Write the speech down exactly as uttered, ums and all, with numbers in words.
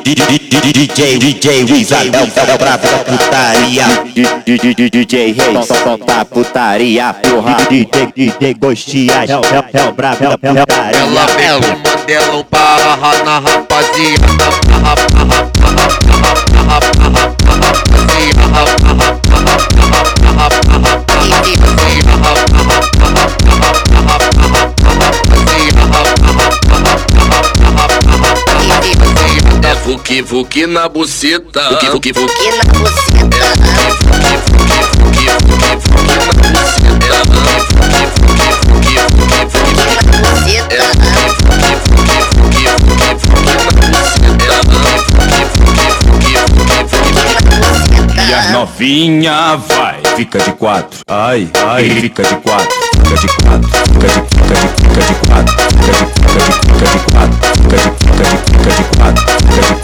D J, D J, Isabel, é o brabo da putaria. D J Reis, solta putaria, porra. D J, D J Gostias, é o brabo da putaria. Ela vem com Mandelão barra na rapaziada. Fuki fuki na buceta, fuki fuki fuki na buceta, fuki fuki fuki fuki fuki na buceta, fuki fuki fuki fuki fuki na buceta, fuki fuki fuki fuki fuki na buceta, fuki fuki fuki fuki fuki na buceta. E as novinha vai, fica de quatro, ai, ai, fica de quatro, fica de quatro, fica de, fica de, fica de quatro, fica de, fica de, fica de quatro, fica de, fica de, fica de quatro, fica de